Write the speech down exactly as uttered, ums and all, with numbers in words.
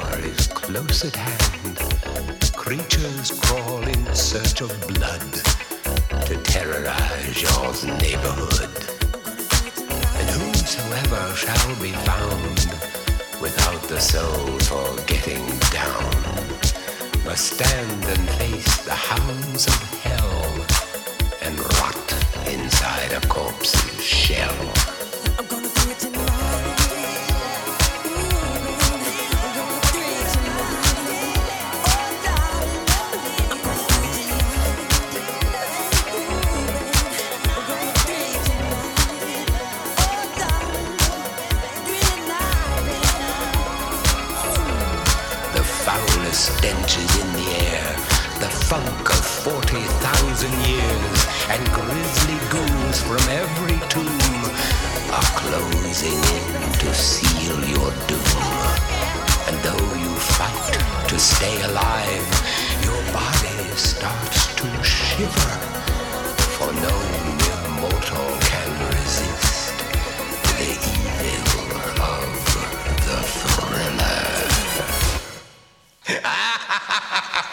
hour is close at hand. Creatures crawl in search of blood to terrorize your neighborhood. And whosoever shall be found without the soul for getting down must stand and face the hounds of hell and rot inside a corpse's shell. I'm gonna do it tonight. Stench is in the air, the funk of forty thousand years, and grisly ghouls from every tomb are closing in to seal your doom. And though you fight to stay alive, your body starts to shiver, for no mere mortal can resist the evil of the thriller. Ha ha ha ha!